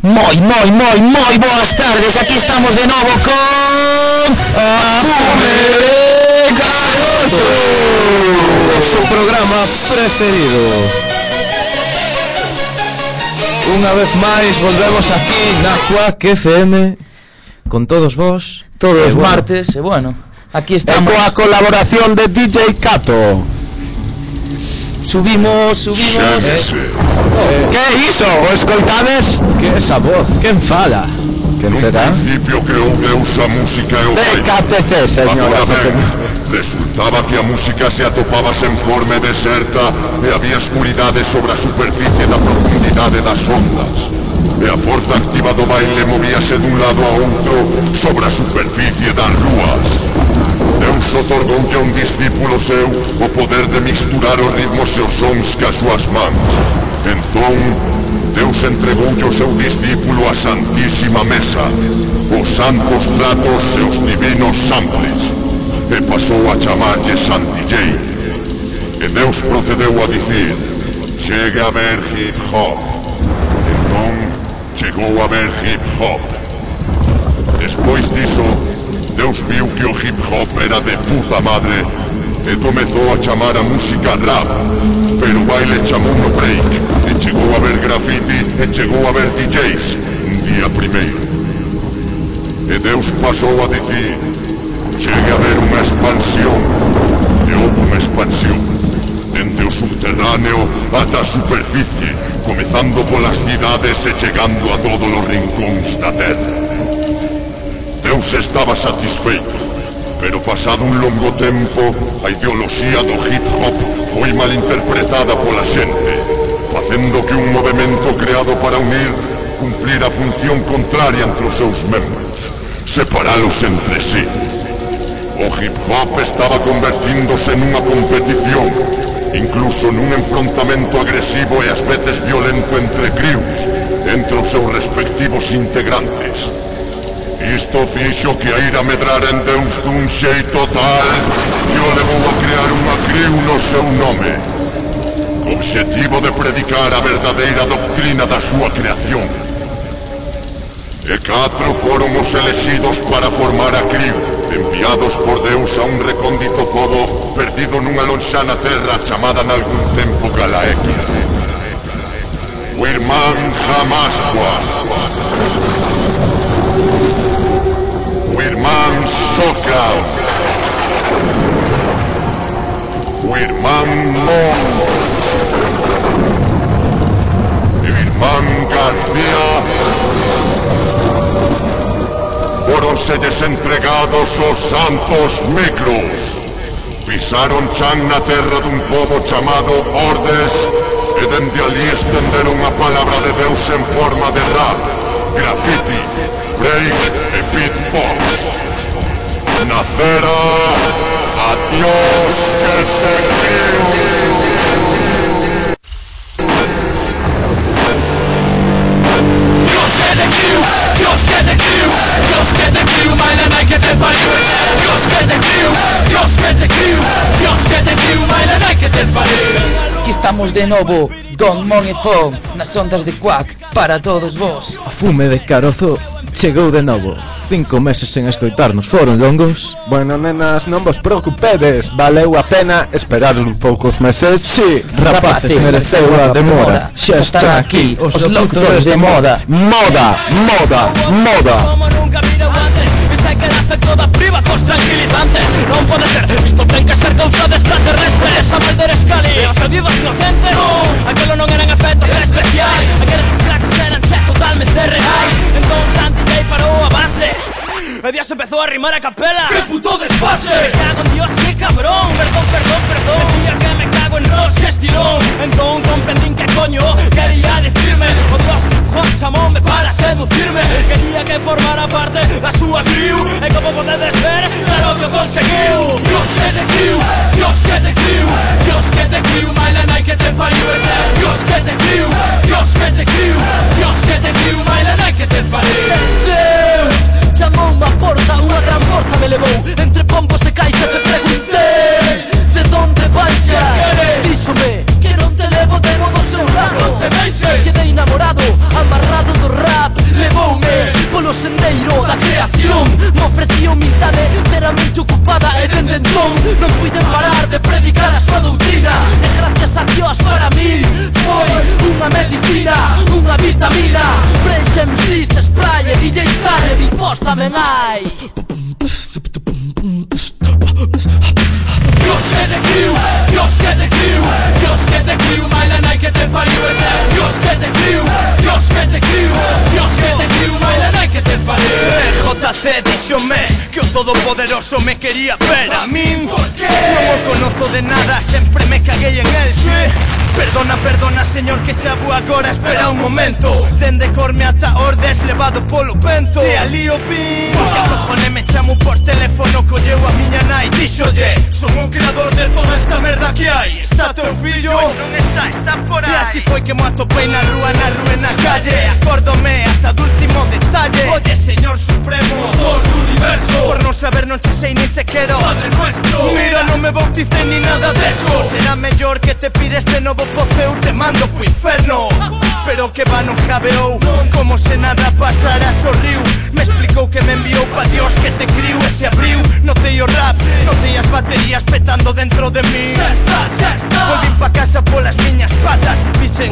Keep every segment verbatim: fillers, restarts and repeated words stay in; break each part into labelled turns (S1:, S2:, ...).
S1: Moi, moi, moi, moi boas tardes. Aquí estamos de novo con A Fume Carozo,
S2: su programa preferido. Unha vez máis volvemos aquí na Quack F M con todos vos
S1: todos os
S2: bueno.
S1: martes, e bueno, aquí estamos.
S2: E coa colaboración de D J Cato.
S1: Subimos, subimos.
S2: Eh, que é iso? O escoltades? Que é esa voz? Quen fala? Quen será?
S3: No principio creou Deus a música e o baile.
S2: D K T C, señora.
S3: Agora ben, resultaba que a música se atopaba sen forma deserta e había escuridade sobre a superficie da profundidade das ondas. E a forza activa do baile movíase dun lado a outro sobre a superficie das rúas. Deus otorgoulle a un discípulo seu o poder de misturar os ritmos e os sons cas súas mans. Entón, Deus entregoulle o seu discípulo a Santísima Mesa, os santos tratos e os divinos samples, e pasou a chamarlle San D J. E Deus procedeu a dicir: chegue a ver hip hop. Entón, chegou a ver hip hop. Despois diso, Deus viu que o hip hop era de puta madre e comezou a chamar a música rap, pero o baile chamou no break, e chegou a ver graffiti e chegou a ver D Js un día primeiro. E Deus pasou a dicir: chegue a ver unha expansión. E houve unha expansión dende o subterráneo ata a superficie, comezando polas cidades e chegando a todos os rincóns da terra. Deus estaba satisfeito, pero pasado un longo tempo, a ideoloxía do hip hop foi malinterpretada pola xente, facendo que un movimento creado para unir cumplir a función contraria entre os seus membros, separalos entre sí. O hip hop estaba convertíndose nunha competición, incluso nun enfrontamento agresivo e ás veces violento entre crios, entre os seus respectivos integrantes. Isto fixo que a ira medrar en Deus dun xeito tal que o levou a crear unha criu no seu nome, co obxectivo de predicar a verdadeira doctrina da súa creación. E catro foron os elexidos para formar a criu, enviados por Deus a un recóndito pobo perdido nunha lonxana terra chamada nalgún tempo Galaequia. O irmán Jamascua, o irmán Socra, o irmán Mon, o irmán García. Fóronselles entregados os santos micros. Pisaron chan na terra dun pobo chamado Ordes e dende ali estenderon a palabra de Deus en forma de rap, graffiti, break e beatbox. Nacera a Dios que se criou. Dios que te criou, Dios que te criou, Dios que te criou, baila nai que te pariu. Dios que te criou, Dios que te criou, Dios que te criou, baila nai que te pariu.
S1: Aquí estamos de novo, Don Mon e Fon, nas ondas de Quack, para todos vos.
S2: A Fume de Carozo chegou de novo. Cinco meses sen escoitarnos, foron longos?
S4: Bueno, nenas, non vos preocupedes, valeu a pena esperar un poucos meses.
S2: Sí, rapaces, mereceu a demora. Xa están aquí os locutores de moda. Moda, moda, moda.
S5: Como nunca vino antes, y sé que el efecto da priva cos tranquilizantes. Non pode ser, isto ten que ser cousa de extraterrestres. A perder escali, os olvidos inocentes. No, aquelo non eran efectos especiais. Aqueles cracks eran che totalmente reais. Entón Santi J parou a base e Dios empezou a rimar a capela. ¡Qué puto desfase! Me cago en Dios, qué cabrón. Perdón, perdón, perdón. Decía que me cago en Ross, que estirón. Entón comprendín que coño quería decirme. Oh Dios, Juan chamónme para seducirme. Quería que formara parte da súa crew. E como podedes ver, claro que o conseguiu. Dios que te criou, Dios que te criou, Dios que te criou, baila nai que te pariu. Dios que te criou, Dios que te criou, Dios que te criou, baila nai que te pariu. Deus chamou unha porta, unha gran forza me levou. Entre pombos e caixas e preguntei: de donde vais xa? Díxome que non te levo de modo seu lado. Quedei enamorado, amarrado do rap. unha medicina, unha vitamina. Break M Cs, spray e D J Sane, Big Boss tamén hai. Dios que te criu, Dios que te criu, Dios que te criu, Maila nai que te pariu e che. Dios que te criu, Dios que te criu, Dios que te criu, Maila nai que te pariu. J C díxome que o todopoderoso me quería ver a min. Por qué? Non o conozo de nada, sempre me caguei en el. Sí. Perdona, perdona, señor, que xa vou agora, espera un momento. Dende Corme ata Ordes, levado polo vento. E ali o pin, porque a cojone me chamo por teléfono. Colleu a miña nai, díxolle: son o creador de toda esta merda que hai. Está teu fillo? Pois non está, está por aí. E así foi que mo atopei na rúa, na rúa e na calle. Acórdome ata do último detalle. Oye, señor supremo, motor do universo, por non saber non che sei nin sequero Padre nuestro. Mira, non me bauticei ni nada deso. Será mellor que te pires de novo poceu, te mando po inferno. Pero que va non jabeou, como se nada pasara, sorriu. Me explicou que me enviou pa Dios que te criu. E se abriu, notei o rap, notei as baterías petando dentro de mí. Xa está, xa está. Volvín pa casa polas miñas patas e fixen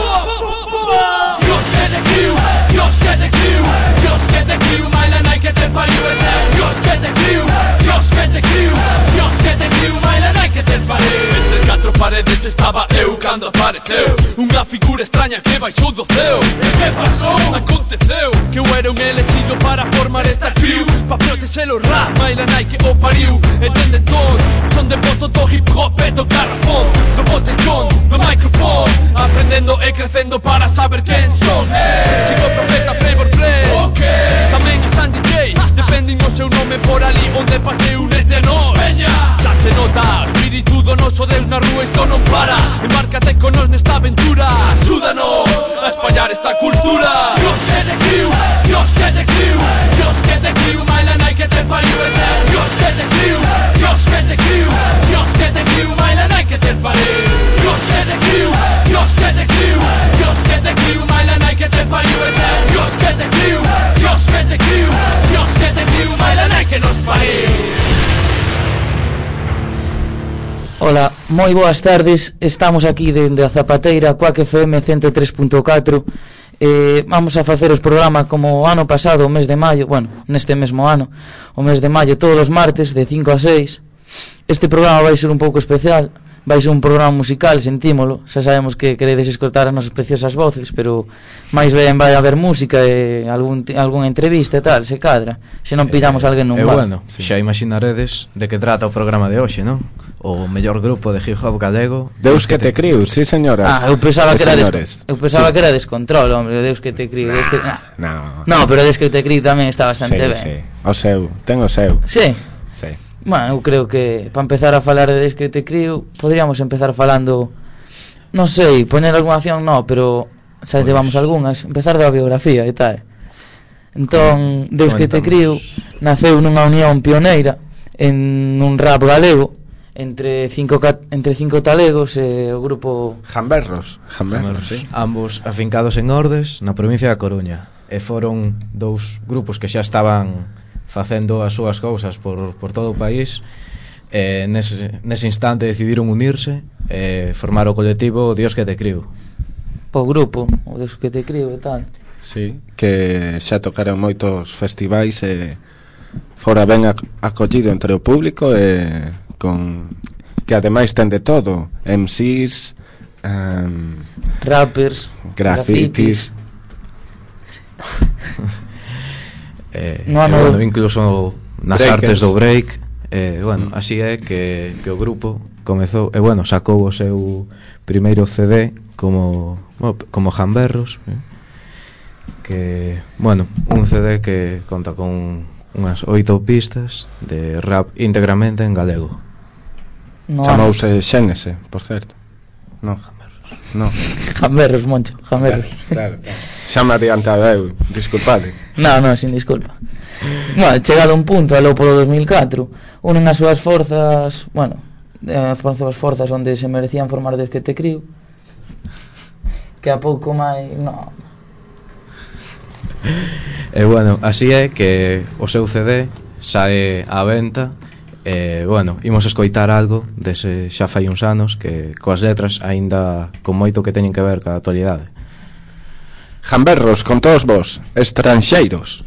S5: Dios que te criu, Dios que te criu, Dios que te criu, Maila nai que te pariu e che. Dios que te criu, Dios que te criu, Dios que te criu, Maila nai que te pariu. Entre catro paredes estaba eu cando apareceu unha figura extraña que baixou do ceo. E que pasou? Aconteceu que eu era un elegido para formar esta crew, pa protexer o rap, Maila nai que o pariu. Entenden todo, son de boto do hip hop e do garrafón, do botellón, do micrófono, aprendendo e crecendo para saber quen son. Hey. Sigo o profeta Flavor Play, okay. Tamén a Sandy J, defenden o seu nome por ali onde pasei un eterno. Veña, xa se nota, o espírito do noso Deus na rúa, isto non para. Embarcate con nos nesta aventura, axúdanos a espallar esta cultura. Dios que te criu, Dios que te criu, Dios que te criu, Maila nai que te pariu e che. Dios que te criu, Dios que te criu, Dios que te criu, Maila nai que te pariu. Dios que te criu, Dios que te criu, Dios que te criu, Maila nai que te pariu e che. Dios que te criu, Dios que te criu, Dios que te criu, Maila nai que nos pariu.
S1: Ola, moi boas tardes. Estamos aquí dende a Zapateira, Quack F M ciento tres punto catro. eh, Vamos a facer os programa como o ano pasado, o mes de maio. Bueno, neste mesmo ano, o mes de maio, todos os martes de cinco a seis. Este programa vai ser un pouco especial. Vai ser un programa musical, sentímolo. Xa sabemos que queredes escoitar as nosas preciosas voces, pero máis ben vai haber música e algún, algunha entrevista e tal, se cadra. Se non pillamos eh, alguén nun bar.
S2: E bueno, sí. Xa imaginaredes de que trata o programa de hoxe, non? O mellor grupo de hip hop galego.
S4: Deus que te criu, sí señoras.
S1: Ah, eu pensaba que era des... eu pensaba sí. que era Descontrol, hombre, Deus que te criu. Deus que... Ah.
S4: No.
S1: No, pero Deus que te criu tamén está bastante
S4: sí,
S1: ben.
S4: Sí, o seu, ten o seu.
S1: Sí.
S4: Sí.
S1: Bueno, eu creo que para empezar a falar de Deus que te criu, podríamos empezar falando, non sei, poñer algunha acción, no, pero xa pues llevamos algunhas, empezar da biografía e tal. Entón, Deus que te criu naceu nunha unión pioneira en un rap galego entre cinco entre cinco talegos e o grupo
S4: Jamberros, Jamberros, sí.
S2: Ambos afincados en Ordes, na provincia da Coruña, e foron dous grupos que xa estaban facendo as súas cousas por, por todo o país. E nese, nese instante decidiron unirse e formar o colectivo Dios que te criu.
S1: O grupo, o Deus que te criu e tal.
S4: Sí, que xa tocaron moitos festivais e fora ben acollido entre o público e con que ademais ten de todo, M Cs, um,
S1: rappers,
S4: grafitis,
S2: eh, no, no, bueno, incluso nas breakers. Artes do break, eh, bueno, mm. así é que, que o grupo comezou, e bueno, sacou o seu primeiro C D como bueno, como Jamberros, eh, que, bueno, un C D que conta con unhas oito pistas de rap íntegramente en galego.
S4: No, chamouse Xénese, por certo. No, Jamberros. No.
S1: Jamberros, Moncho, Jamberros.
S4: Claro, claro. Xa me adiantaba eu, disculpade.
S1: No, no, sin disculpa. Bueno, chegado a un punto, alo polo dos mil catro, unen as súas forzas, bueno, eh, forzas forzas onde se merecían formar Deus que te criu. Que a pouco máis, no.
S2: E bueno, así é que o seu C D sae á venta E, bueno, imos escoitar algo dese xa fai uns anos que coas letras aínda con moito que teñen que ver ca actualidade.
S4: Gamberros con todos vos, estranxeiros.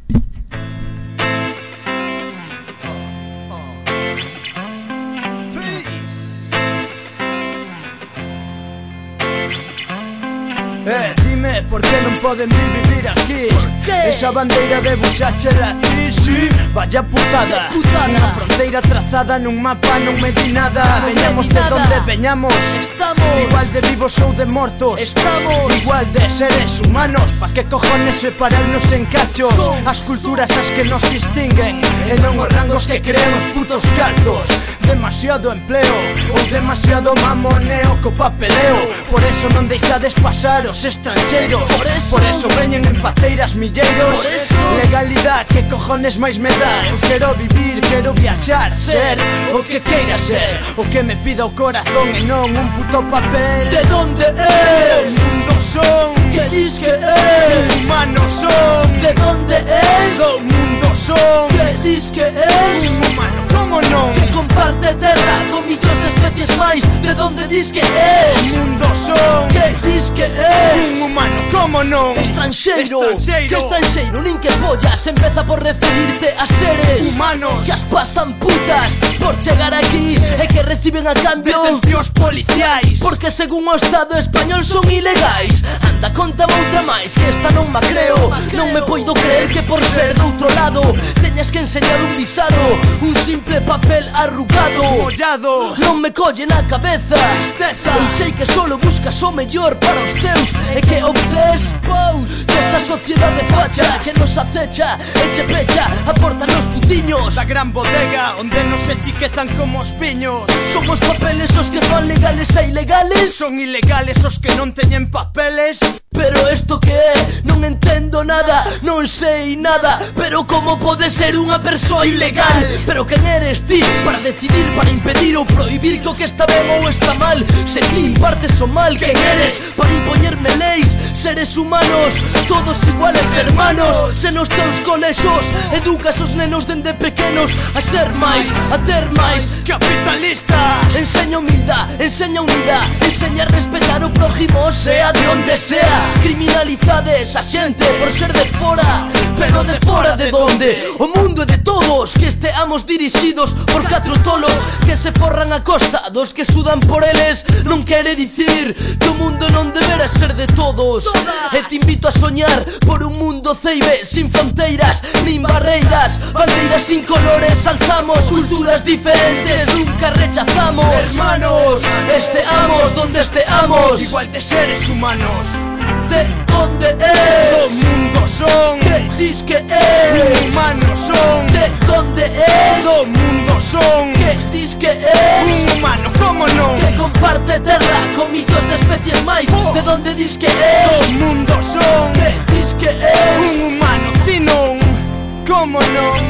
S5: Eh, dime, por que non poden vir vivir aquí? Esa bandeira de buchache latín, sí, vaya putada, putada. Unha fronteira trazada nun mapa non me di nada. Veñamos de donde veñamos, estamos igual de vivos ou de mortos, estamos igual de seres humanos. Pa que cojones separarnos en cachos? As culturas as que nos distinguen e non os rangos que creen os putos cartos. Demasiado empleo ou demasiado mamoneo co papeleo. Por eso non deixades pasar os estranxeiros. Por eso, por eso veñen en pateiras milleiros. Legalidade, que cojones máis me dá? Eu quero vivir, quero viaxar, ser o que queira ser, o que me pida o corazón e non un puto papel. De donde es? Do mundo son. Que dis que es? Humanos son. De donde es? Do mundo son. Que dis que es? Un humano, como non? Que comparte terra con millóns de especies máis. De donde dis que es? Do mundo son. Que dis que es? Un humano, como non? Estranxeiro. Que estranxeiro, nin que pollas. Empeza por referirte a seres humanos que as pasan putas por chegar aquí e que reciben a cambio detencións policiais, porque según o Estado español son ilegais. Anda, contame outra máis, que esta non ma creo. Non me poido creer que por ser do outro lado teñas que enseñar un visado, un simple papel arrugado, mollado. Non me colle na cabeza tristeza. Eu sei que solo buscas o mellor para os teus e que obtés pous desta sociedade facha que nos acecha e che pecha a porta nos fuciños da gran bodega onde nos etiquetan como os piños. Son os papeles os que fan legales e ilegales. Son ilegales os que non teñen papeles. Pero esto que é? Non entendo nada, non sei nada. Pero como pode ser unha persoa ilegal? Pero quen eres ti para decidir, para impedir ou prohibir que o que está ben ou está mal? Se ti impartes o mal, quen eres para impoñerme leis? Seres humanos, todos iguales hermanos. Se nos teus colexos educas os nenos dende pequenos a ser máis, a ter máis capitalista. Enseña humildad, enseña unidad, enseña a respetar o prójimo, sea de onde sea. Criminalizades a xente por ser de fora, pero de fora de donde? O mundo é de todos, que esteamos dirixidos por catro tolos que se forran a costa dos que sudan por eles. Non quere dicir que o mundo non debera ser de todos. E te invito a soñar por un mundo ceibe, sin fronteiras nin barreiras, bandeiras sin colores. Alzamos culturas diferentes, nunca rechazamos. Hermanos, esteamos donde esteamos, igual de seres humanos. De donde es? Do mundo son. Que dis que es? Humanos son. De donde es? Do mundo son. Que dis que es? Un humano, como non? Que comparte terra con millóns de especies máis. Oh. De donde dis que es? Do mundo son. Que dis que es? Un humano, ti non? Como non?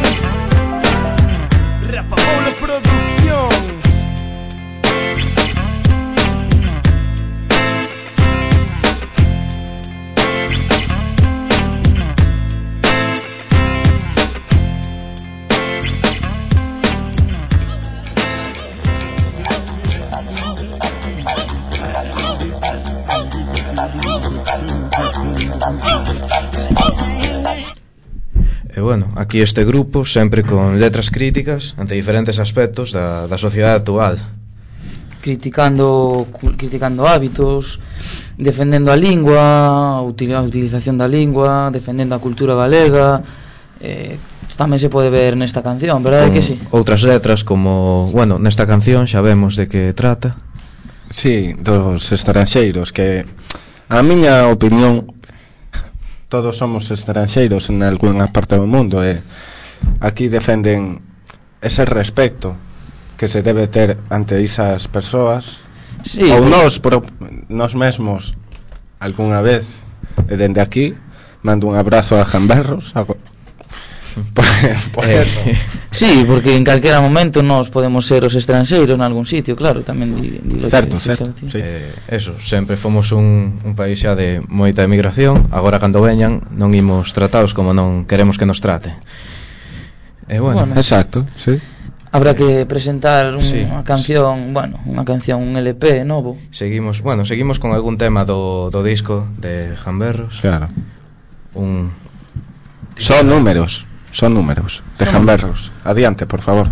S5: Rapa Paulo Producción.
S2: E bueno, aquí este grupo sempre con letras críticas ante diferentes aspectos da, da sociedade actual,
S1: criticando criticando hábitos, defendendo a lingua, a utilización da lingua, defendendo a cultura galega. eh, tamén se pode ver nesta canción, verdade que sí?
S2: Outras letras como, bueno, nesta canción xa vemos de que trata.
S4: Sí, dos estranxeiros, que a miña opinión todos somos estranxeiros en algunha parte do mundo e aquí defenden ese respeto que se debe ter ante esas persoas. Sí, ou nós, por, nós mesmos algunha vez, e dende aquí mando un abrazo a Gamberros a, por, por
S1: eh,
S4: eso.
S1: Sí, porque en calquera momento nós podemos ser os estranxeiros en algún sitio, claro, tamén di, di
S4: certo,
S1: que,
S4: certo,
S1: sí.
S2: eh, eso, sempre fomos un, un país xa de moita emigración. Agora cando veñan non imos tratados como non queremos que nos trate. E eh, bueno,
S4: bueno, exacto, sí.
S1: Habrá que presentar unha
S2: sí.
S1: canción, bueno, unha canción, un L P novo.
S2: Seguimos, bueno, seguimos con algún tema do, do disco de Jamberros.
S4: Claro.
S2: Un
S4: Son números, son números de Jamberros. Adiante, por favor.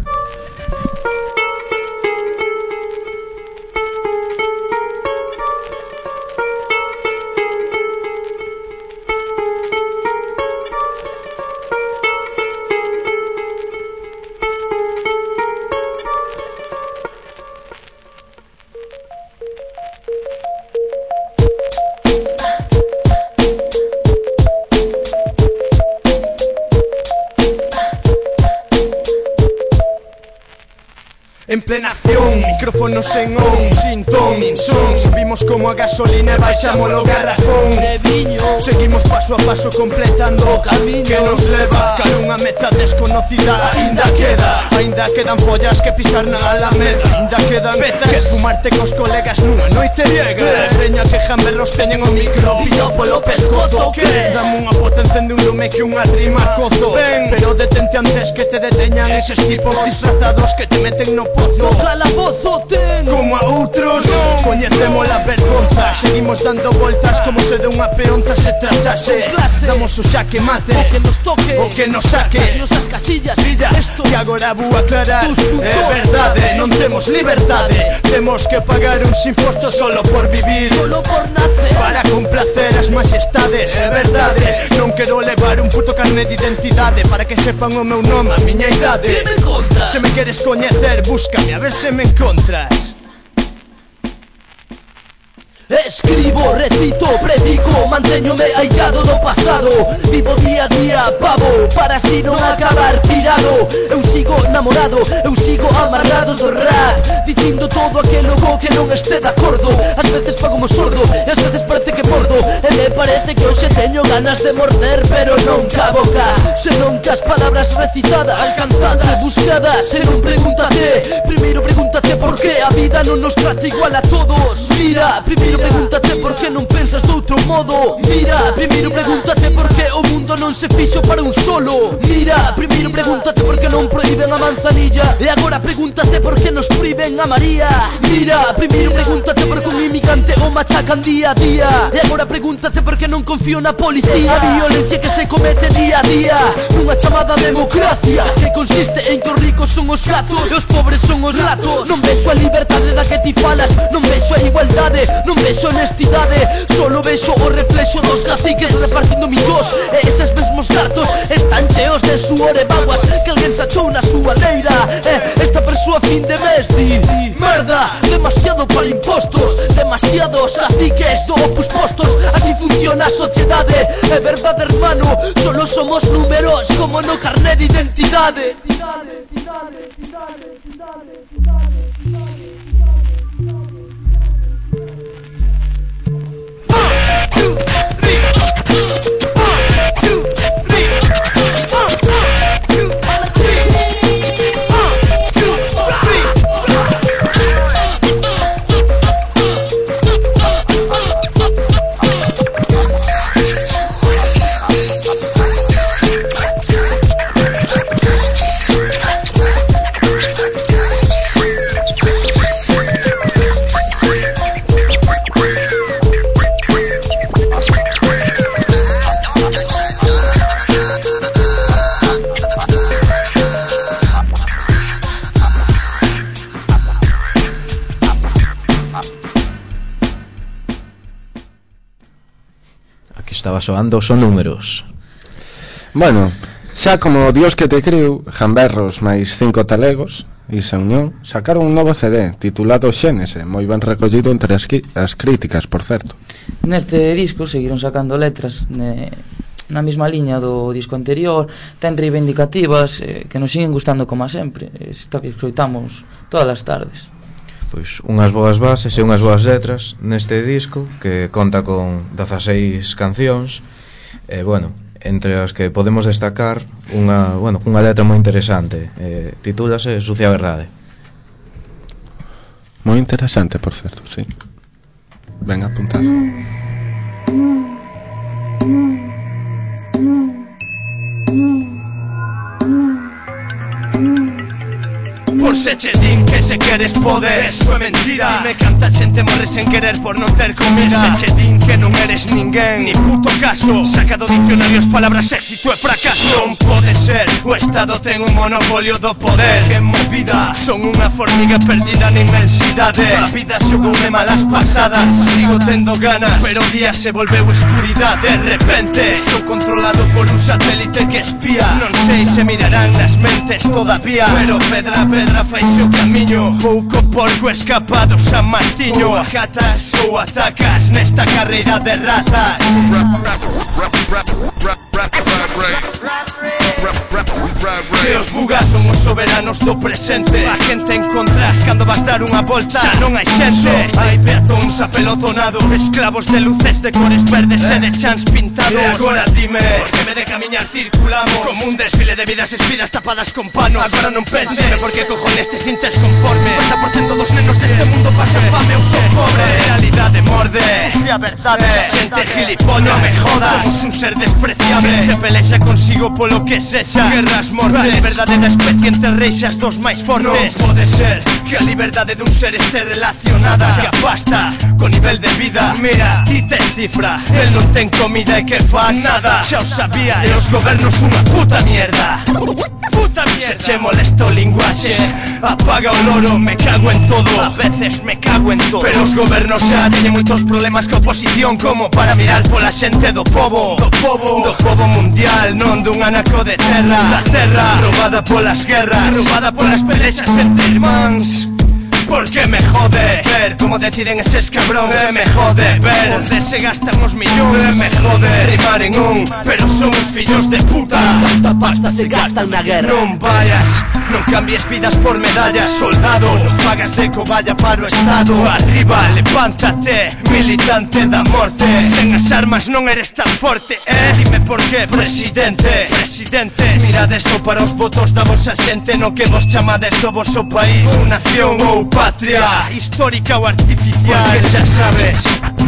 S5: En plena acción, micrófonos en on, sin ton, sin son. Subimos como a gasolina e baixamos o garrafón de viño. Seguimos paso a paso completando o camino que nos leva cara unha meta desconocida. Ainda queda, ainda quedan follas que pisar na alameda. Ainda quedan pezas que fumarte cos colegas nunha noite ciega. Peña que Jamberros teñen o micro pillo polo pescozo. Que dame unha pota, encende un lume que unha rima cozo. Ven, pero detente antes que te deteñan eses tipos disfrazados que te meten no pozo, calabozo ten. Como a outros non coñecemos a vergonza. Seguimos dando voltas como se de unha peonza se tratase. Damos o xaque mate, o que nos toque, o que nos saque nosas casillas, villa, esto que agora vou aclarar. É verdade, non temos liberdade. Temos que pagar uns impostos solo por vivir, solo por nacer, para complacer as majestades. É verdade, non quero levar un puto carné de identidade para que sepan o meu nome, a miña idade. Que me encontras? Se me queres coñecer, búscame a ver se me encontras. Escribo, recito, predico, mantéñome aillado do pasado. Vivo día a día, pavo, para así non acabar pirado. Eu sigo namorado, eu sigo amarrado do rap, dicindo todo aquilo co que non este de acordo. Ás veces fago mo sordo, e ás veces parece que mordo. E me parece que hoxe teño ganas de morder, pero non ca boca, senón cas palabras recitadas, alcanzadas, buscadas. E non pregúntate, primeiro pregúntate por que a vida non nos trata igual a todos. Mira, primeiro pregúntate por que non pensas de outro modo. Mira, primeiro pregúntate por que o mundo non se fixo para un solo. Mira, primeiro pregúntate por que non proíben a manzanilla. E agora pregúntate por que nos proíben a María. Mira, primeiro pregúntate por que un inmigrante o machacan día a día. E agora pregúntate por que non confío na policía. A violencia que se comete día a día nunha chamada democracia que consiste en que os ricos son os gatos e os pobres son os ratos. Non vexo a liberdade da que ti falas, non vexo a igualdade, non vexo honestidade, solo vexo o reflexo dos caciques repartindo millóns. E eses mesmos cartos están cheos de suor e vaguas que alguén sachou na súa leira. E esta persoa a fin de mes di: merda, demasiado para impostos, demasiados caciques do opus postos. Así funciona a sociedade. É verdade, hermano, solo somos números como no carné de identidade.
S2: Estaba soando Son Números.
S4: Bueno, xa como Dios que te criou, Jamberros máis cinco talegos e esa unión sacaron un novo C D titulado Xénese, moi ben recollido entre as, as críticas, por certo.
S1: Neste disco seguiron sacando letras ne, na mesma liña do disco anterior, ten reivindicativas eh, que nos siguen gustando como sempre. Isto que escoitamos todas as tardes.
S2: Pois unhas boas bases e unhas boas letras neste disco que conta con dezaseis cancións. E, bueno, entre as que podemos destacar unha, bueno, unha letra moi interesante, eh, titúlase Sucia Verdade.
S4: Moi interesante, por certo, sí. Ben apuntado.
S5: Se che din que se queres poder, eso é mentira. Dime canta xente morre sen querer por non ter comida. Se che din que non eres ninguén, ni puto caso. Saca do dicionario as palabras éxito e fracaso. Non pode ser, o Estado ten un monopolio do poder. Que movida, son unha formiga perdida na inmensidade. A vida xogoume malas pasadas, sigo tendo ganas, pero o día se volveu escuridade. De repente, estou controlado por un satélite que espía. Non sei se mirarán nas mentes todavía, pero pedra a pedra faise o camiño. Pouco porco escapado San Martiño. Ou acatas ou atacas nesta carreira de ratas. Que os bugas son os soberanos do presente. A quen te encontras cando vas dar unha volta, xa non hai xente. Hai peatóns apelotonados, esclavos de luces de cores verdes e de chans pintados. E agora dime, por que me de camiñar circulamos como un desfile de vidas espiras tapadas con panos. Agora non penses, dime por que cojones te sintes conforme. noventa por cento dos nenos deste mundo pasan fame ou son pobre. Realidade morde, sufre a verdade. Xente gilipollas, non me jodas, somos un ser despreciable. Se pelexa consigo polo que sexa, guerras mortes. A liberdade da especie entre reixas dos máis fortes. Non pode ser que a liberdade dun ser este relacionada que a pasta con nivel de vida. Mira, ti tes cifra, el non ten comida e que faz nada. Xa o sabía, e os gobernos unha puta mierda. Puta mierda. Se che molesta o linguaxe, apaga o loro, me cago en todo. A veces me cago en todo, pero os gobernos xa teñen moitos problemas ca oposición, como para mirar pola xente do pobo. Do pobo, do pobo mundial, non dun anaco de terra. Da terra, robada polas guerras, robada polas pelexas entre irmáns. Porque me jode ver como deciden eses cabrones. Me jode ver onde se gastan os millóns. Me jode rimar en un, pero somos fillos de puta. Tanta pasta se gastan na guerra. Non vayas, non cambies vidas por medallas. Soldado, non pagas de cobaya para o Estado. Arriba, levántate, militante da morte. Sen as armas non eres tan forte, eh? Dime por qué, presidente, presidente. Mirades só para os votos da vosa xente, no que vos chamades do voso país, unha nación ou patria, histórica ou artificial. Porque xa sabes,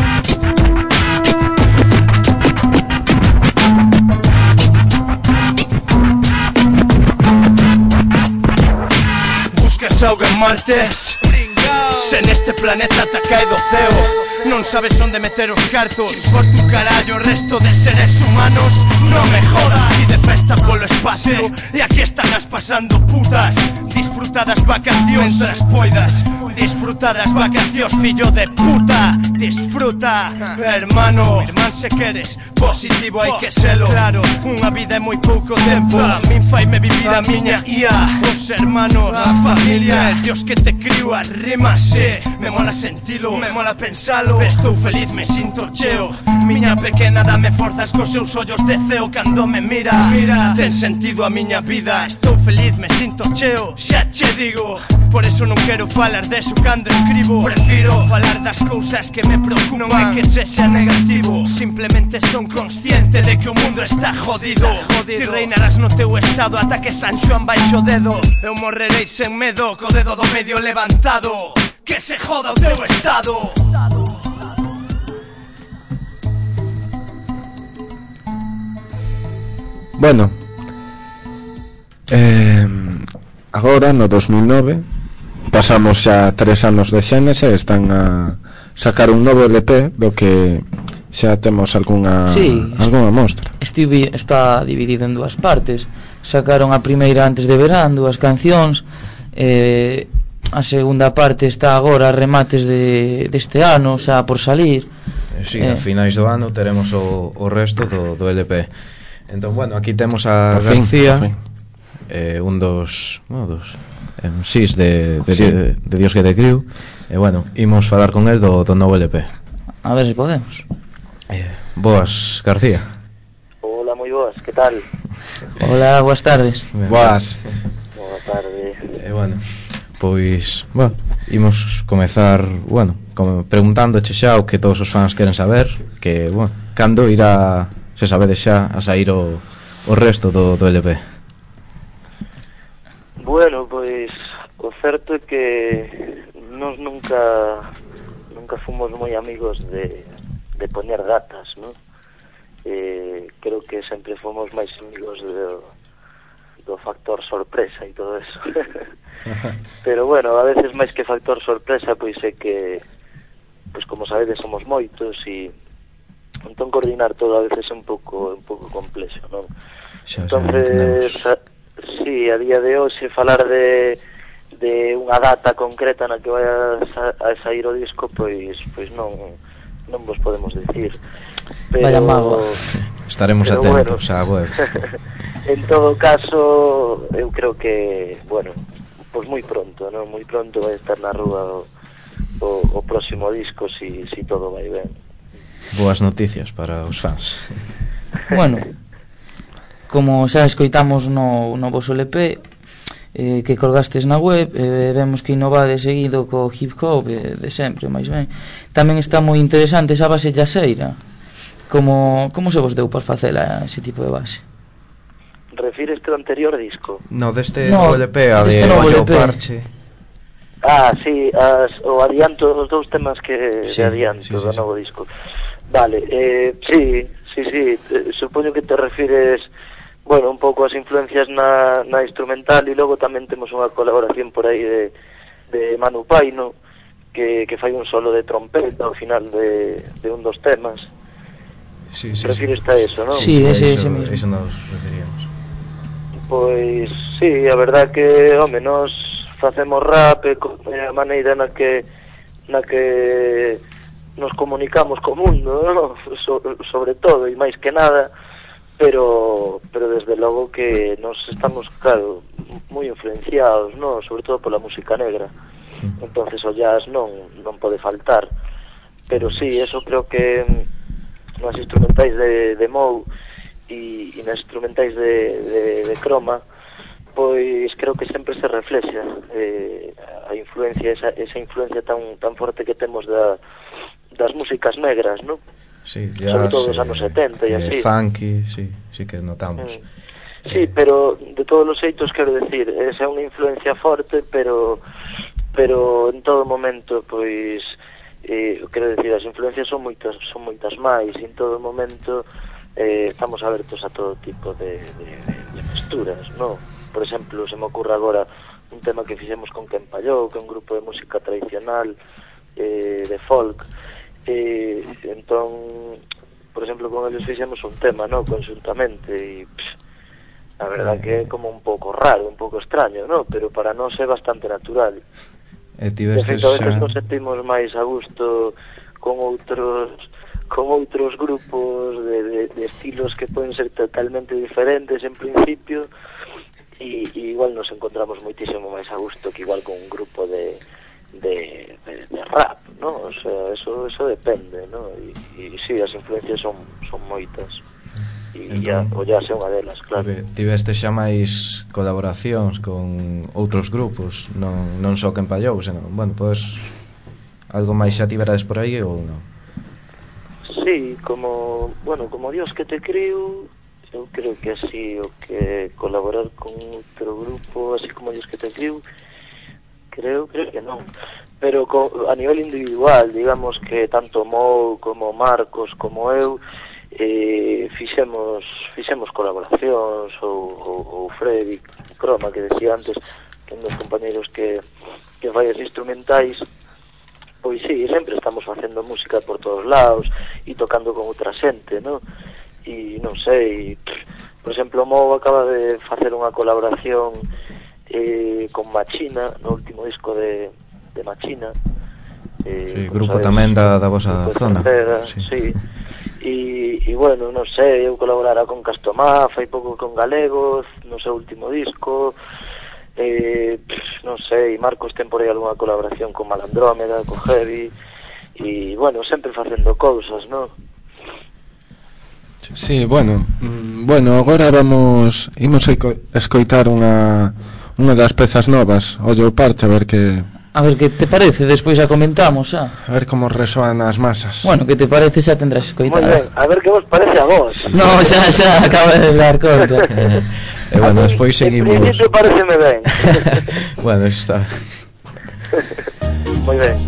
S5: buscas auga en Martes, se neste planeta te cae do ceo. Non sabes onde meter os cartos, por tu carallo o resto de seres humanos. Non me jodas, ti de festa polo espacio, e aquí estarás pasando putas. Disfrutadas vacacións mentras poidas, disfrutadas vacacións, fillo de puta. Disfruta, hermano, irmán, se queres positivo hai que selo. Claro, unha vida é moi pouco tempo, a min faime vivir a miña ía. Os hermanos, a familia, e Dios que te criou as rimas. Sí, me mola sentilo, me mola pensalo. Estou feliz, me sinto cheo. Miña pequena dame forzas cos seus ollos de ceo cando me mira. Mira, ten sentido a miña vida. Estou feliz, me sinto cheo. Xa che digo, por eso non quero falar deso cando escribo. Prefiro falar das cousas que me preocupan. Non é que sexa negativo, simplemente son consciente de que o mundo está jodido. Ti reinarás no teu estado ata que San Xoán baixe o dedo. Eu morrerei sen medo, co dedo do medio levantado. Que se joda o teu estado.
S4: Bueno, eh, agora no dos mil nove pasamos xa tres anos de Xénese. Están a sacar un novo L P do que xa temos algunha
S1: sí,
S4: algunha mostra.
S1: Estivi, está dividido en dúas partes. Sacaron a primeira antes de verán, dúas cancións. eh, A segunda parte está agora a remates de, deste ano, xa por salir.
S2: Si, sí, eh. a finais do ano teremos o, o resto do, do L P. Entón, bueno, aquí temos a por García fin, eh, un dos, bueno, dos M Cs de, de, sí. de, de Dios que te criou. E bueno, imos falar con el do, do novo L P.
S1: A ver se podemos.
S2: eh, Boas, García.
S6: Hola, moi boas, que tal?
S1: Hola, boas tardes.
S4: Boas.
S6: Boa tarde.
S2: E eh, bueno, pois, bueno, imos comezar, bueno, como preguntándoche xa o que todos os fans queren saber, que, bueno, cando irá, se sabedes xa, a sair o, o resto do, do L P?
S6: Bueno, pois, o certo é que nos nunca nunca fomos moi amigos de, de poñer datas, non? Eh, creo que sempre fomos máis amigos de, do factor sorpresa e todo eso. Pero bueno, a veces máis que factor sorpresa, pois é que, pois como sabedes, somos moitos e entón coordinar todo a veces é un pouco un pouco complexo, non?
S2: Xa,
S6: Entonces,
S2: xa,
S6: sí, a día de hoxe falar de de unha data concreta na que vai a, sa a sair o disco, pois pois non non vos podemos decir. Pero,
S1: vaya mago.
S2: Estaremos
S6: pero
S2: atentos
S6: bueno,
S2: á web.
S6: En todo caso, eu creo que, bueno, pois moi pronto, non? Moi pronto vai estar na rúa o, o, o próximo disco, si, si todo vai ben.
S2: Boas noticias para os fans.
S1: Bueno, como xa escoitamos no, no voso L P eh, que colgastes na web, eh, vemos que innovade seguido co hip hop eh, de sempre, máis ben. Tamén está moi interesante esa base jaseira. Como, como se vos deu por facela ese tipo de base?
S6: Refires que o anterior disco?
S2: No, deste
S1: no,
S2: novo L P, a de Ollo Parche.
S6: Ah, sí, as, o adianto, os dous temas que
S2: sí,
S6: de adianto
S2: sí, sí,
S6: do
S2: sí.
S6: novo disco. Vale, eh, sí, sí, sí, eh, supoño que te refires, bueno, un pouco as influencias na, na instrumental, e logo tamén temos unha colaboración por aí de, de Manu Paino, que, que fai un solo de trompeta ao final de, de un dos temas.
S2: Sí, sí,
S6: Refires
S2: sí.
S6: a eso, non?
S1: Sí, ese,
S2: eso,
S1: ese mismo.
S2: Eso nos referíamos.
S6: Pois, sí, a verdad que, home, nos facemos rap, e a maneira na que na que nos comunicamos co mundo, ¿no? so, sobre todo e máis que nada, pero pero desde logo que nos estamos, claro, moi influenciados, ¿no? Sobre todo pola música negra. Entonces o jazz non non pode faltar. Pero sí, eso creo que nas instrumentais de, de Mou e, e nas instrumentais de, de, de Croma, pois creo que sempre se reflexa eh, a influencia, esa, esa influencia tan tan forte que temos da das músicas negras, ¿no?
S2: Sí, jazz,
S6: sobre todo os anos setenta e
S2: eh,
S6: así.
S2: Funky, sí, sí que notamos.
S6: Mm. Sí, eh, pero de todos os xeitos, quero decir, esa é unha influencia forte, pero pero en todo momento, pois, eh, quero decir, as influencias son moitas, son moitas máis, e en todo momento eh, estamos abertos a todo tipo de, de, de posturas, ¿no? Por exemplo, se me ocurre agora un tema que fixemos con Quen Pallou, que é un grupo de música tradicional, eh, de folk, e entón, por exemplo, con eles fixemos un tema, no, conjuntamente, e pff, a verdad que é como un pouco raro, un pouco extraño, no, pero para nós é bastante natural.
S2: E
S6: de feito, a veces nos sentimos máis a gusto con outros con outros grupos de, de, de estilos que poden ser totalmente diferentes en principio, e, e igual nos encontramos moitísimo máis a gusto que igual con un grupo de De, de, de rap, ¿no? O sea, eso eso depende, ¿no? E, e sí, as influencias son son moitas. E ya, o ya sea unha delas, claro.
S2: Tiveste xa máis colaboracións con outros grupos, non non só Quen Pallou, senón, bueno, podes algo máis xa tiverades por aí ou non?
S6: Sí, como, bueno, como Dios que te creo, eu creo que así o que colaborar con outro grupo, así como Dios que te creo, Creo, creo que non. Pero co, a nivel individual, digamos que tanto Mou como Marcos como eu eh, fixemos fixemos colaboracións, ou, ou, ou Freddy Croma, que decía antes, que un dos compañeros que, que fai as instrumentais, pois sí, sempre estamos facendo música por todos lados e tocando con outra xente, ¿no? E non sei, por exemplo, Mou acaba de facer unha colaboración Eh, con Machina, no último disco de, de Machina, eh,
S2: sí, grupo sabes, tamén da, da vosa zona,
S6: tercera, sí, sí. E, e bueno, non sei, eu colaborara con Castomá, fai pouco con Galegos no seu último disco, eh, pff, non sei, Marcos ten por aí algunha colaboración con Malandrómeda, con Heavy, e bueno, sempre facendo cousas, non?
S4: Sí, bueno, mm, bueno, agora vamos imos a escoitar unha unha das pezas novas, Ollo Parche, a ver que
S1: a ver que te parece, despois a comentamos, xa.
S4: A ver como resoan as masas.
S1: Bueno, que te parece xa tendrás escoitar.
S6: Moi ben, a ver que vos parece a vos.
S1: No, xa, xa, acaba de dar conta.
S2: E bueno, despois seguimos.
S6: En principio pareceme ben.
S2: Bueno, está.
S6: Moi ben.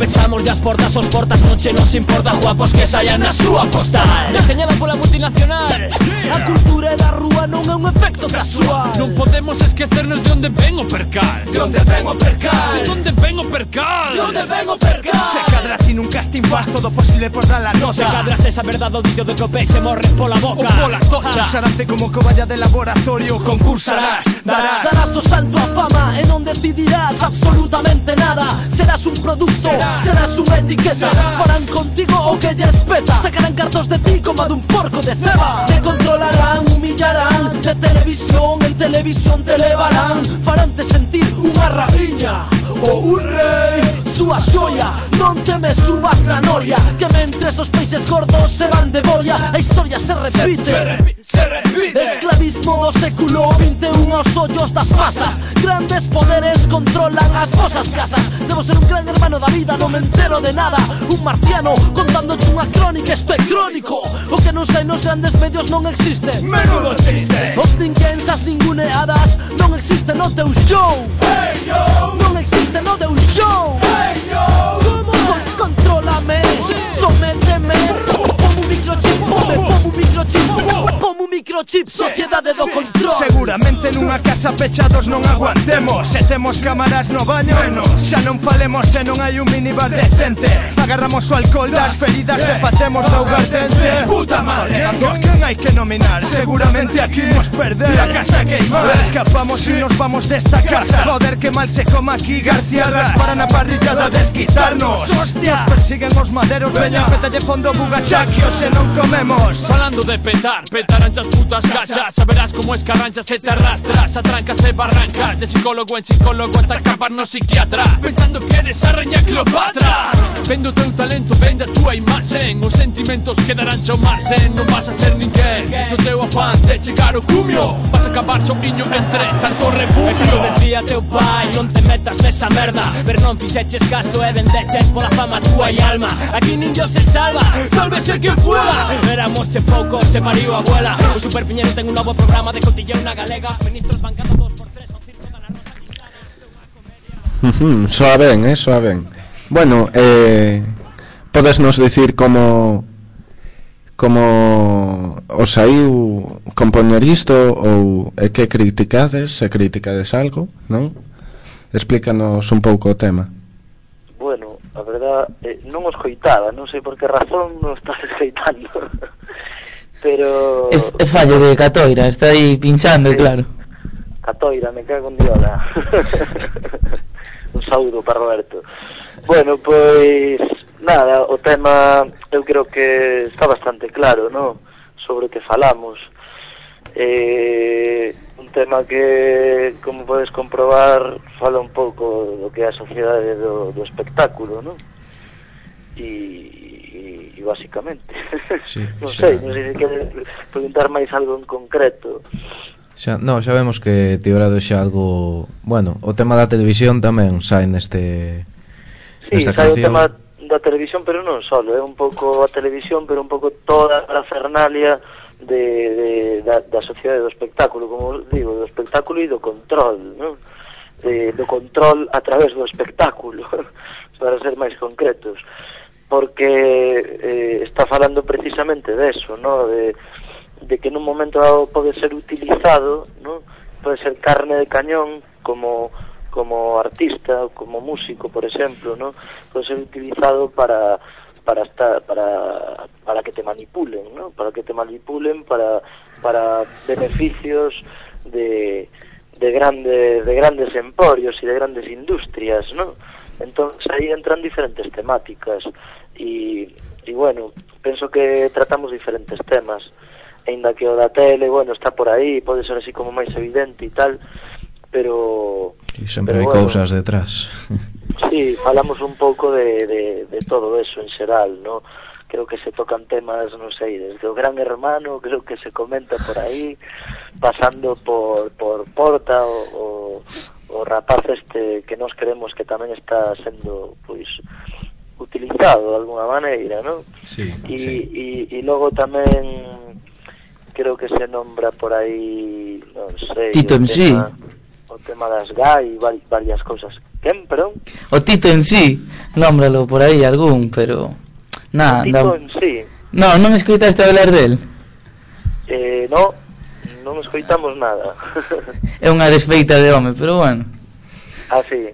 S5: Pechamos as portas, os portas noche nos importa, guapos que saian na súa postal. Deseñada pola multinacional. A cultura da rúa non é un efecto casual.
S7: Non podemos esquecernos de onde ven o percal.
S5: De onde ven o percal.
S7: De onde ven o percal.
S5: De onde ven o percal.
S8: Se cadra ti nun casting faz todo posible por dar la nota.
S5: Se cadras esa verdade o dillo de que o peixe morre pola boca.
S7: O pola tocha.
S8: Usarate como cobaya de laboratorio. Concursarás, darás.
S5: Darás o salto a fama e non decidirás absolutamente nada. Serás un producto, serás, serás unha etiqueta. Serás. Farán contigo o que lle espeta. Sacarán cartos de ti como a dun porco de ceba. Te controlarán, humillarán. De televisión en televisión te levarán. Faránte sentir unha raíña ou un rei. Súa xoia, non te me subas na noria. Que mentres os peixes gordos se van de boia, a historia se repite, se, se, repite, se repite. Esclavismo do século vinte e un aos ollos das masas. Grandes poderes controlan as vosas casas. Debo ser un gran hermano da vida, non me entero de nada. Un marciano contándoche unha crónica, isto é crónico. O que non sai nos grandes medios non existe.
S8: Menudo chiste.
S5: Os ninguéns, as ninguneadas non existe no teu show.
S8: Hey, yo.
S5: Non existe no teu show.
S8: Hey, yo.
S5: Con, contrólame, sométeme. Pon un microchip, pome, pon un microchip. Pon un microchip, sociedade do control.
S8: Seguramente nunha casa pechados non aguantemos. Se temos cámaras no baño, menos. Xa non falemos se non hai un minibar decente. Agarramos o alcohol das feridas e facemos augardente. Puta madre, a quen hai que nominar. Seguramente aquí nos perder, la casa queimar. Escapamos e nos vamos desta casa. Joder, que mal se coma aquí. García para na parrillada desquitarnos. Hostias, persiguen os maderos. Veña, pétalle fondo bugachaquio se non comemos.
S7: Falando de petar, petarán as putas cachas. Saberás como escarranchas e te arrastras a trancas e barrancas. De psicólogo en psicólogo hasta acabar no psiquiatra. Pensando que eres a reña Cleopatra. Vendo teu talento, vende a túa imaxe. Os sentimentos quedarán ao marxen. Non vas a ser ninguén. No teu afán de chegar ao cumio, vas a acabar sobriño entre tanto refugio.
S5: Eso decía teu pai, non te metas nesa merda. Pero non fixeches caso e vendeches pola fama túa e alma. Aquí nin Dios se salva, sálvese quien pueda. Éramos che pouco, se pariu a abuela. O Super Piñero ten un novo programa de cotilleo na galega. Os ministros bancando dos por tres. O circo da la Rosa
S4: Uh-huh, soa ben, eh, soa ben. Bueno, eh, podes nos dicir como como os saiu compoñer isto ou é que criticades, se criticades algo, non? Explícanos un pouco o tema.
S6: Bueno, a verdad, eh, non os coitaba, non sei por que razón non estás escoitando. Pero...
S1: É, é fallo de Catoira, está aí pinchando, sí. Claro.
S6: Catoira, me cago en diola. Un saúdo para Roberto. Bueno, pois nada, o tema eu creo que está bastante claro, ¿no? Sobre o que falamos. Eh, un tema que, como podes comprobar, fala un pouco do que é a sociedade do, do espectáculo, ¿no? E, e basicamente
S2: sí,
S6: non sei, non sei se queres preguntar máis algo en concreto.
S2: Xa, no, xa vemos que ti obrado xa algo, bueno, o tema da televisión tamén sai neste
S6: sí, nesta sai canción. O tema da televisión, pero non só, é un pouco a televisión, pero un pouco toda a fernalia de, de, da, da sociedade do espectáculo, como digo, do espectáculo e do control, non? De, do control a través do espectáculo, para ser máis concretos, porque eh, está falando precisamente deso, ¿no? De, de que nun momento dado pode ser utilizado, ¿no? Pode ser carne de cañón como como artista, como músico, por exemplo, ¿no? Pode ser utilizado para para estar, para para que te manipulen, ¿no? Para que te manipulen para para beneficios de de grandes de grandes emporios e de grandes industrias, ¿no? Entonces aí entran diferentes temáticas e e bueno, penso que tratamos diferentes temas, aínda que o da tele, bueno, está por aí, pode ser así como máis evidente e tal, pero
S2: e sempre hai bueno, cousas detrás.
S6: Sí, falamos un pouco de, de, de todo eso en xeral, ¿no? Creo que se tocan temas, non sei, desde o Gran Hermano, creo que se comenta por aí, pasando por, por Porta, o, o, o rapaz este que nos creemos que tamén está sendo, pois, utilizado de alguna maneira, ¿no?
S2: Sí,
S6: e,
S2: sí.
S6: E, e logo tamén creo que se nombra por aí, non sei,
S1: Tito M C,
S6: o tema das gay e varias cousas Quen, perdón?
S1: O Tito en sí, nómbralo por aí algún, pero nada,
S6: o Tito
S1: da...
S6: en sí.
S1: No, non escoitaste hablar del?
S6: Eh, no, non escoitamos nada.
S1: É unha desfeita de home, pero bueno.
S6: Ah, sí.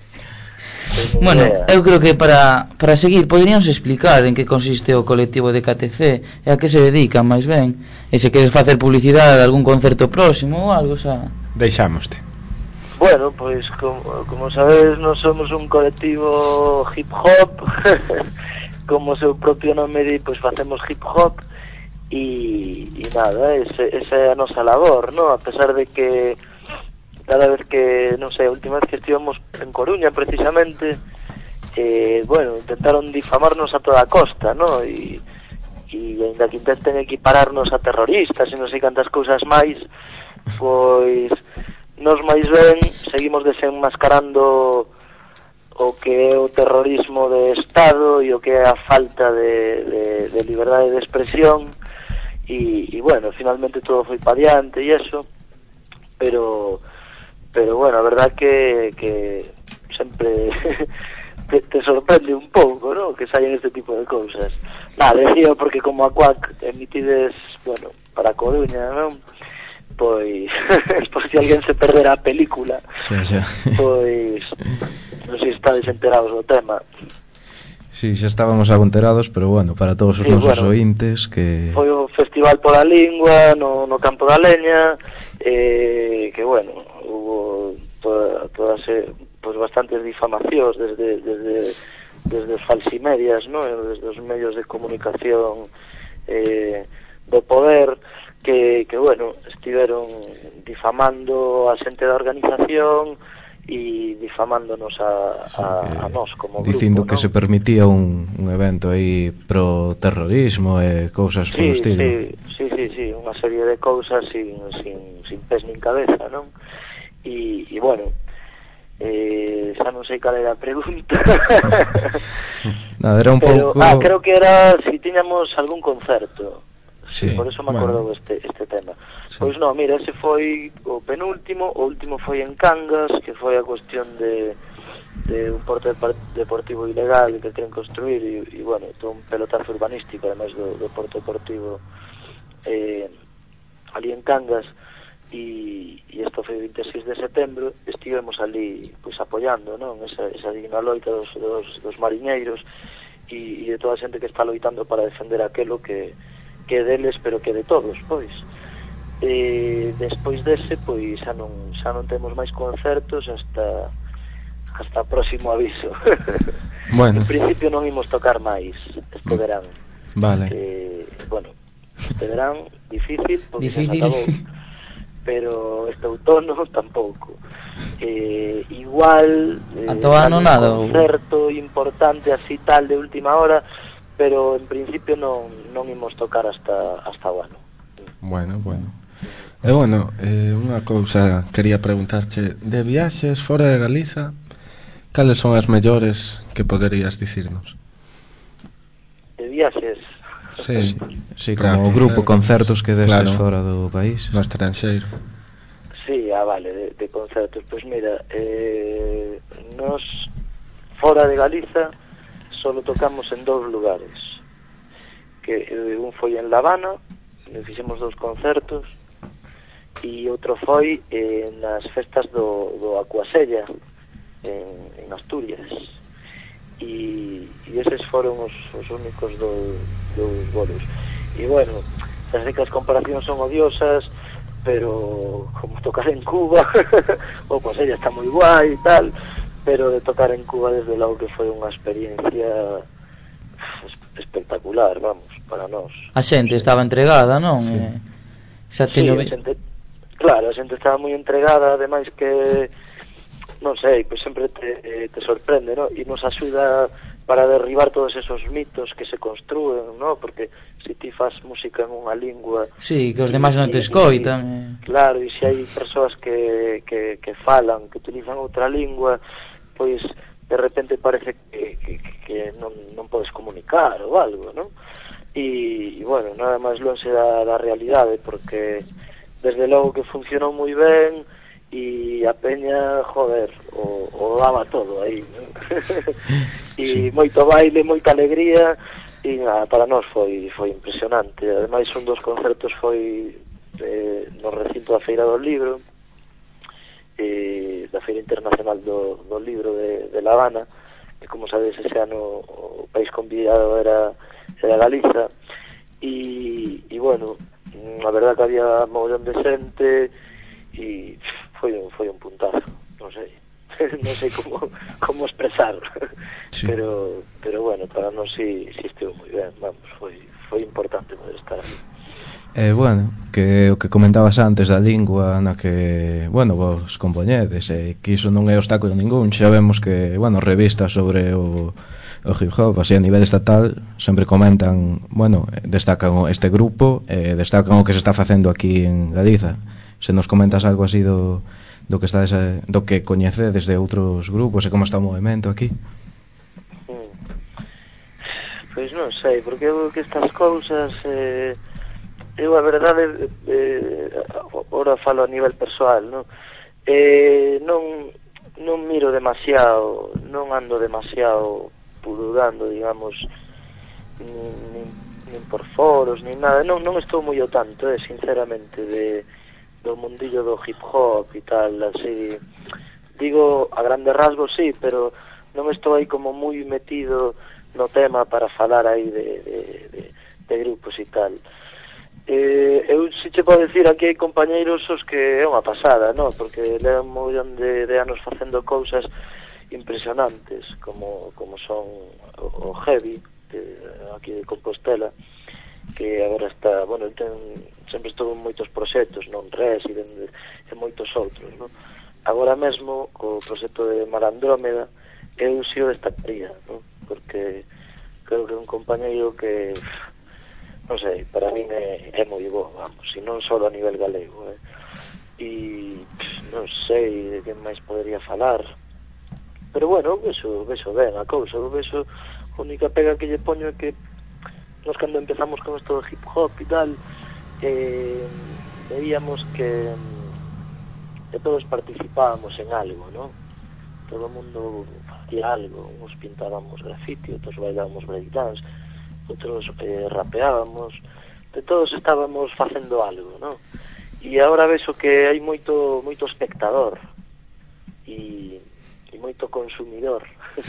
S1: Bueno, eu creo que para, para seguir poderíamos explicar en que consiste o colectivo de K T C e a que se dedican máis ben, e se queres facer publicidade de algún concerto próximo ou algo, xa
S4: deixámoste.
S6: Bueno, pois pues, como, como sabedes, nós somos un colectivo hip hop. Como o seu propio nome di, pois pues, facemos hip hop e, e nada, ese, esa é a nosa labor, ¿no? A pesar de que cada vez que, non sei, a última vez que estivemos en Coruña precisamente, eh, bueno, intentaron difamarnos a toda costa, ¿no? E, e ainda que intenten equipararnos a terroristas e non sei cantas cousas máis, pois nos máis ben seguimos desenmascarando o que é o terrorismo de Estado e o que é a falta de, de, de liberdade de expresión e, e bueno, finalmente todo foi pa diante e eso, pero pero bueno, a verdad que, que sempre te, te sorprende un pouco, ¿no? Que saien este tipo de cousas. Nada, decía porque como a Quack emitides, bueno, para Coruña, non? Pois, por si alguén se perdera a película,
S2: xa, xa.
S6: Pois non sei se estades enterados do tema.
S2: Sí, xa estábamos algo enterados, pero bueno, para todos os sí, nosos bueno, ointes que...
S6: Foi o Festival pola Lingua no, no Campo da Leña, eh, que bueno, hubo toda, todas eh, pues bastantes difamacións desde, desde, desde os falsimedias, ¿no? Desde os medios de comunicación eh, do poder, que, que bueno, estiveron difamando a xente da organización e difamándonos a, a, a nós como grupo,
S2: dicindo
S6: ¿no?
S2: Que se permitía un, un evento aí pro terrorismo e cousas
S6: sí,
S2: polo estilo.
S6: Sí, sí, sí, sí, unha serie de cousas sin, sin, sin pés nin cabeza, non? E, e bueno, eh, xa non sei cal era a pregunta.
S2: Nada, era un
S6: Pero,
S2: pouco...
S6: Ah, creo que era si tiñamos algún concerto.
S2: Sí,
S6: por eso me acordou bueno. este, este tema. Sí. Pois non, mira, ese foi o penúltimo, o último foi en Cangas, que foi a cuestión de, de un porto deportivo ilegal que queren construir e, e bueno, todo un pelotazo urbanístico ademais do, do porto deportivo eh, ali en Cangas e, e isto foi o veintiséis de setembro, estivemos ali pois apoiando, non? Esa, esa digna loita dos, dos, dos mariñeiros e, e de toda a xente que está loitando para defender aquelo que que deles, pero que de todos, pois. E despois dese, pois xa non xa non temos máis concertos hasta hasta próximo aviso.
S4: Bueno.
S6: En principio non imos tocar máis este verán.
S4: Vale.
S6: Eh, bueno, este verán difícil, porque
S1: difícil.
S6: Se acabou, pero este outono tampouco. Eh, igual eh,
S1: ano nada.
S6: Un concerto importante así tal de última hora, pero en principio non, non imos tocar hasta, hasta o ano.
S4: Bueno, bueno. E eh, bueno, eh, unha cousa quería preguntarche, de viaxes fora de Galiza, cales son as mellores que poderías dicirnos?
S6: De viaxes?
S2: Sí, sí, como o grupo concertos que destes claro, fora do país.
S4: No estranxeiro.
S6: Sí, ah, vale, de, de concertos. Pois pues mira, eh, nos fora de Galiza solo tocamos en dous lugares, que eh, un foi en La Habana, fixemos dous concertos, e outro foi eh, nas festas do, do Acuasella en, en Asturias, e, e eses foron os, os únicos do, dos bolos. E bueno, xa sei que as comparacións son odiosas, pero como tocar en Cuba o Acuasella está moi guai e tal, pero de tocar en Cuba desde logo que foi unha experiencia espectacular, vamos, para nós.
S1: A xente estaba entregada, non?
S6: Sí.
S1: Eh, xa teño...
S6: sí, a xente, claro, a xente estaba moi entregada, ademais que non sei, pois sempre te, te sorprende, non? E nos axuda para derribar todos esos mitos que se construen, non? Porque se ti faz música en unha lingua...
S1: Sí, que os demais non te escoitan.
S6: E, claro, e se hai persoas que, que, que falan, que utilizan outra lingua, pois de repente parece que, que, que non, non podes comunicar ou algo, non? E, e bueno, nada máis lonxe da, da realidade, porque desde logo que funcionou moi ben e a peña, joder, o, o daba todo aí, non? E sí. Moito baile, moita alegría, e nada, para nós foi foi impresionante. Ademais, un dos concertos foi eh, no recinto da Feira do Libro, eh, da Feira Internacional do, do Libro de, de La Habana, que, como sabes, ese ano o país convidado era, era Galiza, e, e bueno, a verdad que había mogollón de xente, e foi un, foi un puntazo, non sei non sei como, como expresar, sí. pero pero bueno, para nós sí, sí estivo moi ben, vamos, foi, foi importante poder estar aí.
S2: Eh, bueno, que o que comentabas antes da lingua na que, bueno, vos compoñedes, e eh, que iso non é obstáculo ningún. Xa vemos que, bueno, revistas sobre o, o hip hop, así a nivel estatal, sempre comentan, bueno, destacan este grupo, eh, destacan o que se está facendo aquí en Galiza. Se nos comentas algo así do, do que está esa, do que coñecedes de outros grupos e como está o movimento aquí.
S6: Hmm. Pois non sei, porque eu que estas cousas eh, eu a verdade eh, ora falo a nivel persoal, non? Eh, non non miro demasiado, non ando demasiado pululando, digamos, nin, nin, nin por foros, nin nada, non, non estou moi ao tanto, eh, sinceramente, de do mundillo do hip hop e tal, así, digo a grandes rasgos sí, pero non estou aí como moi metido no tema para falar aí de, de, de, de grupos e tal. Eh, eu si che podo dicir, aquí hai compañeiros os que é unha pasada, no? Porque levan un montón de, de anos facendo cousas impresionantes, como, como son o, o Heavy, de, aquí de Compostela, que agora está, bueno, ten, sempre estuvo en moitos proxectos, non Resident e moitos outros, non? Agora mesmo, co proxecto de Marandrómeda, eu si o destacaría, non? Porque creo que é un compañeiro que, non sei, para min é, é moi bo, vamos, e non só a nivel galego, eh? E non sei de que máis podería falar, pero bueno, vexo, vexo ben a cousa, vexo, a única pega que lle poño é que nos cando empezamos con esto de hip hop e tal, eh, veíamos que, que todos participábamos en algo, ¿no? Todo o mundo facía algo, uns pintábamos grafiti, outros bailábamos breakdance, outros eh, rapeábamos, de todos estábamos facendo algo, ¿no? E agora vexo que hai moito moito espectador e, e moito consumidor.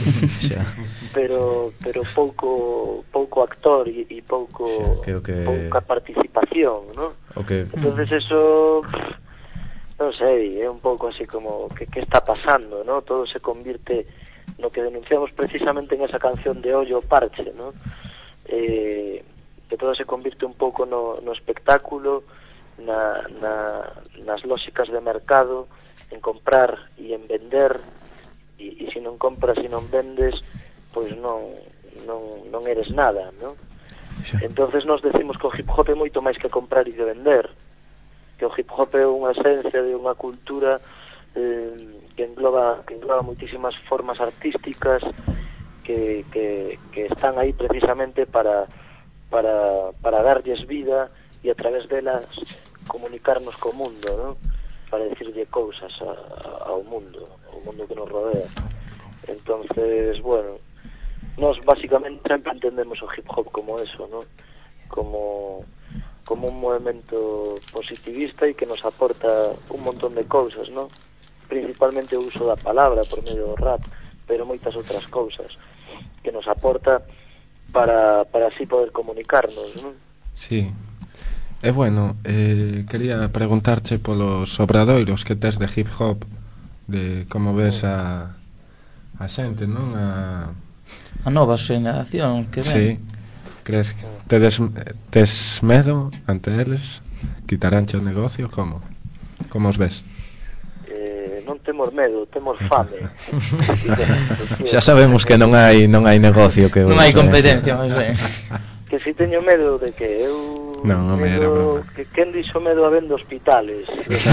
S6: pero pero pouco pouco actor e, e pouco sí, que... pouca participación, ¿no?
S2: Okay.
S6: Entonces eso, non sei, é un pouco así como que que está pasando, ¿no? Todo se convirte no que denunciamos precisamente en esa canción de Ollo Parche, ¿no? Eh, que todo se convirte un pouco no, no espectáculo, na, na, nas lóxicas de mercado, en comprar e en vender. E, e se non compras e non vendes, pois non, non, non eres nada, non? Sí. Entonces nos decimos que o hip hop é moito máis que comprar e de vender, que o hip hop é unha esencia de unha cultura eh, que engloba que engloba moitísimas formas artísticas que, que, que están aí precisamente para, para, para darlles vida e a través delas comunicarnos co mundo, non? Para decirlle cousas a, a, ao mundo, ao mundo que nos rodea. Entonces, bueno, nós basicamente sempre entendemos o hip hop como eso, ¿no? Como, como un movimento positivista e que nos aporta un montón de cousas, ¿no? Principalmente o uso da palabra por medio do rap, pero moitas outras cousas que nos aporta para, para así poder comunicarnos, ¿no?
S4: Sí. E bueno, eh, quería preguntarche polos obradoiros que tes de hip hop, de como ves a a xente, non? A,
S1: a nova xeración que ven.
S4: Sí. Crees que tedes, tes medo ante eles? Quitaránche o negocio? Como? Como os ves?
S6: Eh, non temos medo, temos fame.
S2: Xa sabemos que non hai non hai negocio que
S1: non hai competencia, máis ben.
S6: Que si teño medo de que eu
S4: non, non
S6: medo, que quen dixo medo a vendo hospitales.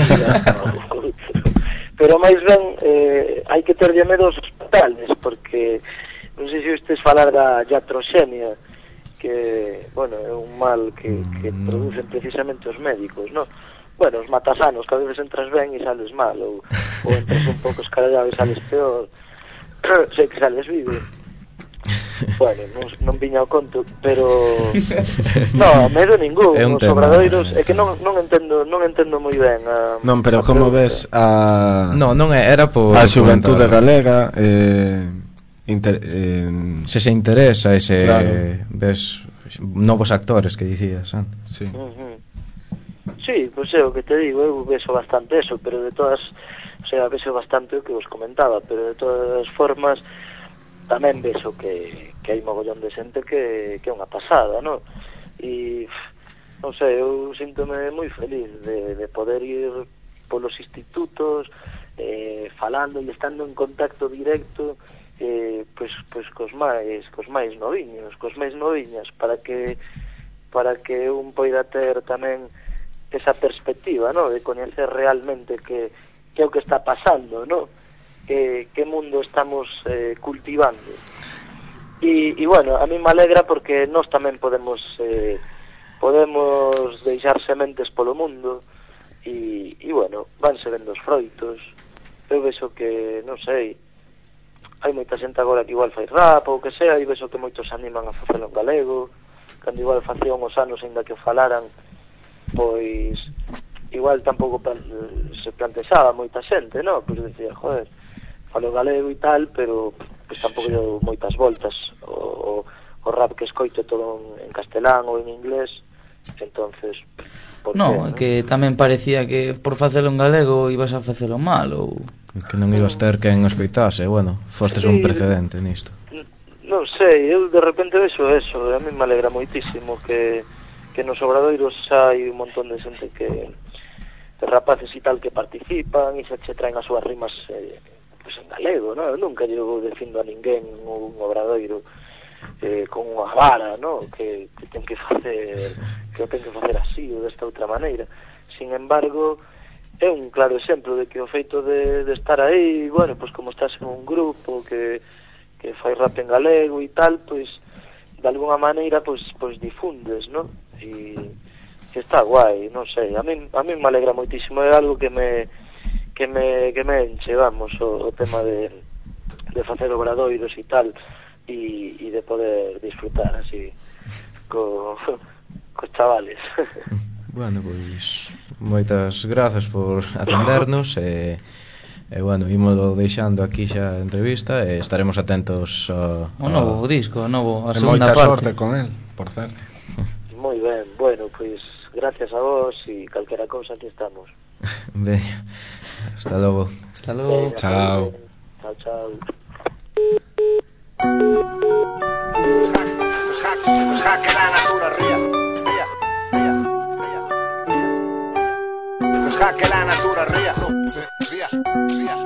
S6: Pero máis ben eh, hai que terlle medo aos hospitales, porque non sei se estes falar da iatroxenia, que, bueno, é un mal que, que producen precisamente os médicos, non? bueno, os matasanos, que a veces entras ben e sales mal, ou, ou entras un pouco escarallado e sales peor, sei que sales vivo. Bueno, non, non viña ao conto, pero no, medo ningún. É os tema. Obradoiros é que non, non entendo, non entendo moi ben a,
S4: non, pero
S6: a
S4: como
S6: pregunta.
S4: ves a
S2: no, non é, era por
S4: a xuventude galega eh, inter, eh,
S2: se se interesa ese
S4: claro.
S2: ves novos actores que dicías, ¿eh?
S6: Sí. Uh-huh. Sí, pois pues é o que te digo, eu vexo bastante eso, pero de todas, o sea, vexo bastante o que vos comentaba, pero de todas formas tamén vexo que, que hai mogollón de xente que, que é unha pasada, non? E, non sei, eu síntome moi feliz de, de poder ir polos institutos eh, falando e estando en contacto directo eh, pois, pois cos máis cos máis noviños, cos máis noviñas, para que para que un poida ter tamén esa perspectiva, non? De coñecer realmente que, que é o que está pasando, non? Que, que mundo estamos eh, cultivando. E, e bueno, a mí me alegra porque nós tamén podemos eh, podemos deixar sementes polo mundo e, e bueno, vanse vendo os froitos. Eu vexo que, non sei, hai moita xente agora que igual fai rap ou que sea, e vexo que moitos animan a facelo en galego, cando igual facían os anos ainda que o falaran, pois igual tampouco plan, se plantexaba moita xente, non? Pois decía, joder, falo galego e tal, pero pues, tampouco sí. Deu moitas voltas. O, o, o rap que escoito todo en, en castelán ou en inglés, entonces
S1: no, é que tamén parecía que por facelo en galego ibas a facelo mal ou
S2: que non ibas ter quen escoitase. Bueno, fostes sí, un precedente nisto.
S6: Non sei, eu de repente vexo eso, a mí me alegra moitísimo que, que nos Obradoiros hai un montón de xente que de rapaces e tal que participan e se che traen as súas rimas eh, pues en galego, ¿no? Eu nunca llevo defindo a ninguén un obradoiro eh, con unha vara, ¿no? Que, que ten que facer que o ten que facer así ou desta outra maneira. Sin embargo, é un claro exemplo de que o feito de, de estar aí, bueno, pues como estás en un grupo que, que fai rap en galego e tal, pues de alguna maneira pues, pues difundes, ¿no? E que está guai, non sei, a mí, a mí me alegra moitísimo, é algo que me que me, que me enche, vamos, o, o tema de, de facer obradoiros e tal, e, e de poder disfrutar así co, cos chavales.
S2: Bueno, pois moitas grazas por atendernos e, e bueno, ímolo deixando aquí xa a entrevista e estaremos atentos ao
S1: o novo disco, o novo, a
S4: segunda
S1: parte.
S4: Moita sorte con el, por certo.
S6: Moi ben, bueno, pois gracias a vos e calquera cousa aquí estamos.
S2: Veña. Hasta logo.
S1: Hasta logo.
S6: Venga,
S2: chao.
S6: Chao, chao.
S9: Deja que la natura ría. Ría, ría, ría, ría. Deja que la natura ría. Ría, ría,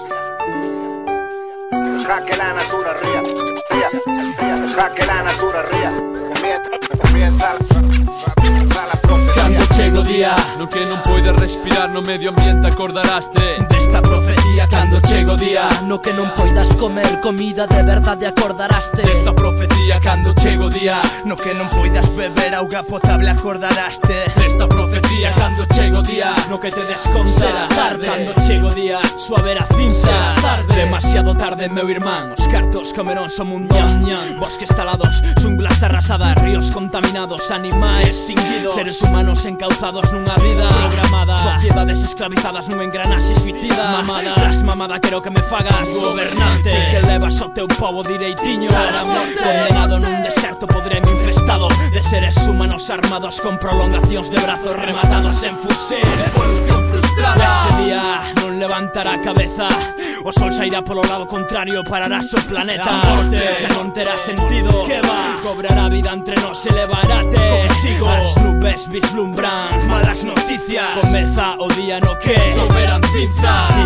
S9: ría. Deja que la natura ría. Ría, ría. Deja que la natura ría. Comienza la profecía.
S7: Cando chego o día no que non poides respirar no medio ambiente acordaraste
S5: desta profecía. Cando chego o día no que non poidas comer comida de verdade acordaraste
S7: desta profecía.
S5: Cando chego o día no que non poidas beber auga potable acordaraste
S7: desta profecía.
S5: Cando chego o día no que te desconta
S7: será tarde.
S5: Cando chego o día suave a cinza
S7: será tarde.
S5: Demasiado tarde, meu irmán. Os cartos comerón son mundo ñam, ñam. Bosques talados, xunglas arrasadas, ríos contaminados, animais extinguidos, seres humanos encauzados nunha vida programada, sociedades esclavizadas nun engranaxe suicida. Mamada tras mamada quero que me fagas gobernante, que levas o teu pobo direitiño condenado nun deserto podreme infestado de seres humanos armados con prolongacións de brazos rematados en fusil.
S7: Evolución frustrada.
S5: Ese día non levantará a cabeza, o sol sairá polo lado contrario, pararás o planeta. Xa non terá sentido, que va cobrará vida entre nós e levarate consigo. As nubes vislumbran malas noticias, comeza o día no que choverán cinzas, cinzas de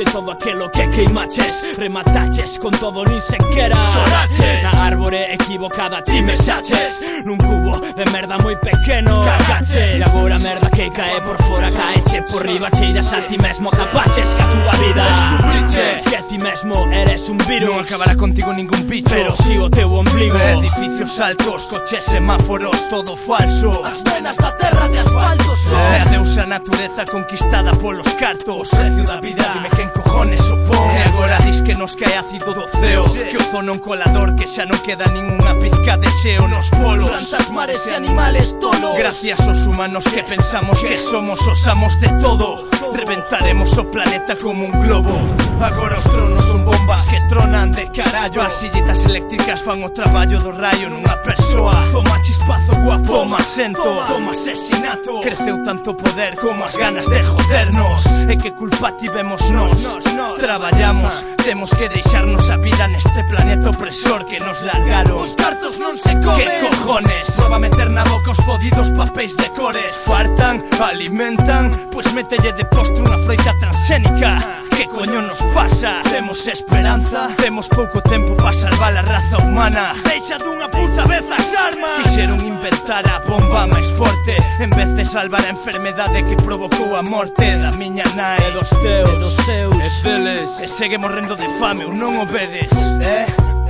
S5: de todo aquelo que queimaches. Remataches con todo nin sequera choraches. Na árbore equivocada ti me xaches. Nun cubo de merda moi pequeno cagaches. E agora a merda que cae por fora caeche por riba. Cheiras a ti mesmo, capaches que a túa vida descubriche que a ti mesmo eres un virus.
S8: Non acabará contigo ningún bicho,
S5: pero si o teu ombligo.
S8: Edificios altos, coches, semáforos, todo falso.
S5: As venas da terra de asfalto son.
S8: É a deusa natureza conquistada polos cartos. O precio da vida, dime quen cojones o pon. E agora dis que nos cae ácido do ceo, que o zono un colador, que xa non queda ninguna pizca de xeo nos polos.
S5: Plantas, mares e animales tolos.
S8: Gracias aos humanos que pensamos que somos os amos de todo, reventaremos o planeta como un globo. Agora os tronos son bombas que tronan de carallo. As sillitas eléctricas fan o traballo do raio nunha persoa. Toma chispazo guapo, toma sento, toma asesinato. Creceu tanto poder como as ganas de jodernos. E que culpa tivemos nos? Traballamos, temos que deixarnos a vida neste planeta opresor que nos largaron.
S5: Os cartos non se comen.
S8: Que cojones? Só va meter na boca os fodidos papéis de cores. Fartan, alimentan, pois mételle de postre unha froita transxénica. Que coño nos pasa? Temos esperanza, temos pouco tempo para salvar a raza humana.
S5: Deixa dunha puta vez as armas.
S8: Quixeron inventar a bomba máis forte en vez de salvar a enfermedade que provocou a morte da miña nai
S5: e dos teus,
S8: e dos seus,
S5: e deles.
S8: E segue morrendo de fame ou non o vedes, eh?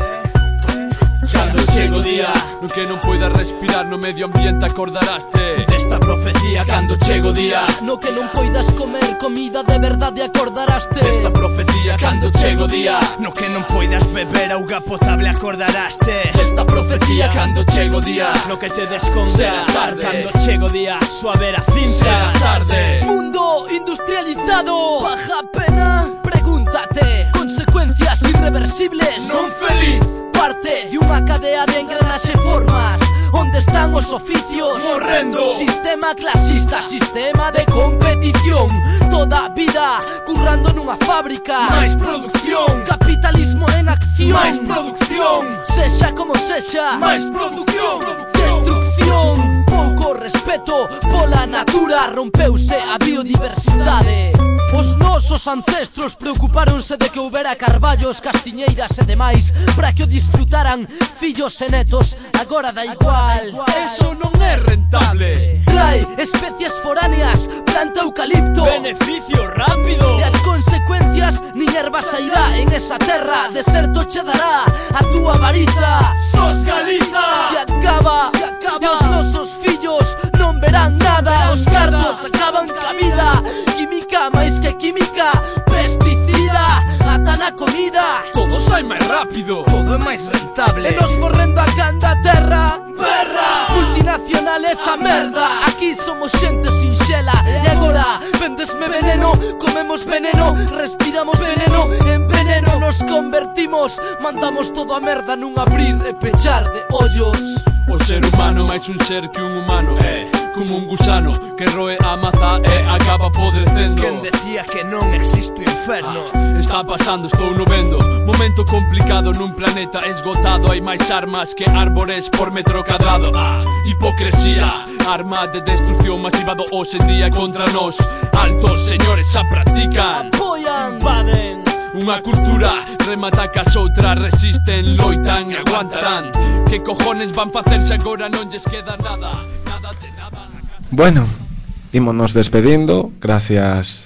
S5: Cando chego o día no que non poidas respirar no medio ambiente acordaraste
S8: desta profecía. Cando chego o día
S5: no que non poidas comer comida de verdade acordaraste
S8: desta profecía. Cando chego o día no que non poidas beber auga potable acordaraste
S5: desta profecía.
S8: Cando chego o día no que te desconta
S5: será tarde.
S8: Cando chego o día suave a cinta
S5: será tarde. Mundo industrializado, baja pena. Pregúntate, consecuencias irreversibles,
S8: non feliz.
S5: Parte de unha cadea de engranaxe formas. Onde están os oficios?
S8: Morrendo.
S5: Sistema clasista, sistema de competición. Toda a vida currando nunha fábrica.
S8: Mais producción.
S5: Capitalismo en acción.
S8: Mais producción.
S5: Sexa como sexa.
S8: Mais producción.
S5: Destrucción. Pouco respeto pola natura. Rompeuse a biodiversidade. Os nosos ancestros preocupáronse de que houbera carballos, castiñeiras e demais para que o disfrutaran fillos e netos. Agora da igual,
S7: eso non é rentable.
S5: Trae especies foráneas, planta eucalipto,
S8: beneficio rápido.
S5: E as consecuencias nin erva sairá en esa terra. Deserto che dará a túa varita.
S8: Sos Galiza.
S5: Se acaba, se acaba. E os nosos fillos non verán nada. Os cartos acaban ca vida. Química máis que química, pesticida, ata na comida.
S7: Todo sai máis rápido,
S8: todo é máis rentable.
S5: E nos morrendo a canda terra.
S8: Perra.
S5: Multinacionales a merda. Aquí somos xente sinxela. E agora vendesme veneno, comemos veneno, respiramos veneno, en veneno nos convertimos. Mandamos todo a merda nun abrir e pechar de ollos.
S7: O ser humano máis un ser que un humano é como un gusano que roe a maza e acaba podrecendo.
S8: Quen decía que non existe o inferno?
S7: Ah, está pasando, estou no vendo. Momento complicado nun planeta esgotado. Hai máis armas que árbores por metro cadrado. Ah, hipocresía, arma de destrucción masiva do hoxe en día contra nós. Altos señores a practican,
S5: apoian, invaden
S7: unha cultura, remata que as outras resisten, loitan e aguantarán. Que cojones van facerse agora non lles queda nada. Nada de nada na casa.
S4: Bueno, ímonos despedindo. Gracias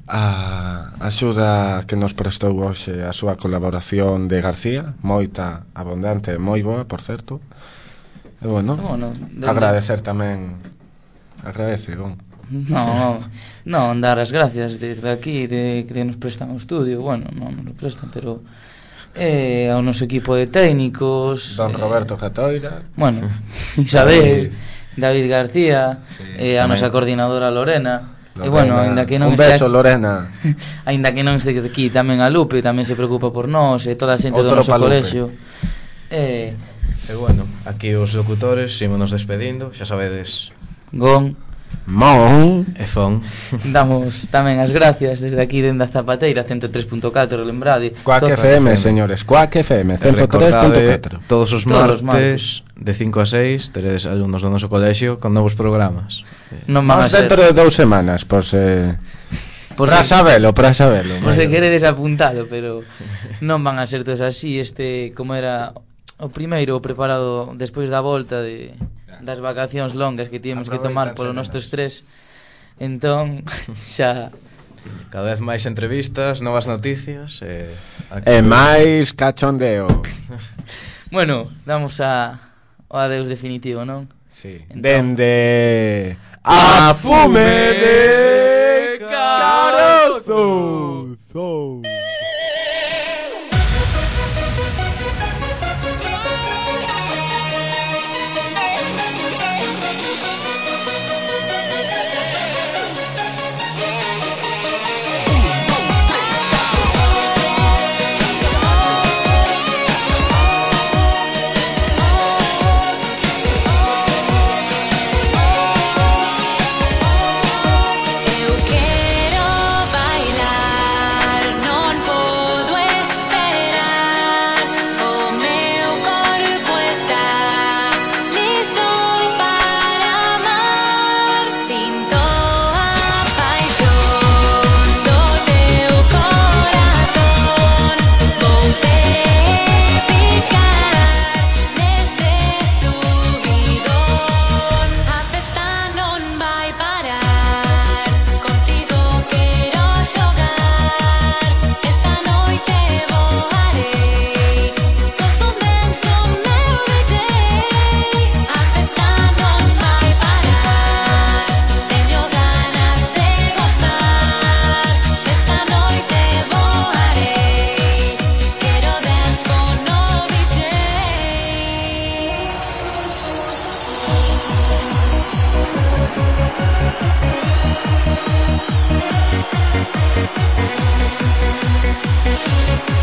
S4: a axuda que nos prestou hoxe a súa colaboración de García, moita abundante e moi boa, por certo. E bueno,
S1: bueno
S4: agradecer tamén. Agradece, Gon.
S1: No, non, dar as gracias desde aquí de que nos prestan o estudio. Bueno, non nos prestan, pero eh, ao noso equipo de técnicos,
S4: Don
S1: eh,
S4: Roberto Catoira,
S1: bueno, Isabel, David García,
S4: sí,
S1: eh, a nosa coordinadora Lorena.
S4: Lorena.
S1: E bueno, aínda que non
S4: un beso, aquí, Lorena.
S1: Aínda que non este aquí, tamén a Lupe tamén se preocupa por nós e toda a xente do noso colexio.
S2: Eh, e bueno, aquí os locutores ímonos despedindo, xa sabedes.
S1: Gon,
S4: Mon
S2: e Fon.
S1: Damos tamén as gracias desde aquí dende a Zapateira ciento tres punto catro, lembrade.
S4: Quack F M, señores, Quack F M ciento tres punto catro.
S2: Todos os martes, martes de cinco a seis teredes alumnos do noso colexio con novos programas.
S1: Non van a ser
S4: dentro de dous semanas, por se Por para se, sabelo, para sabelo.
S1: Por se queredes apuntalo, pero non van a ser todos así. Este, como era o primeiro preparado despois da volta de das vacacións longas que tivemos que tomar polo noso estrés. Entón, xa
S2: cada vez máis entrevistas, novas noticias e,
S4: e máis cachondeo.
S1: Bueno, damos a o adeus definitivo, non?
S4: Sí. Entón, dende a fume de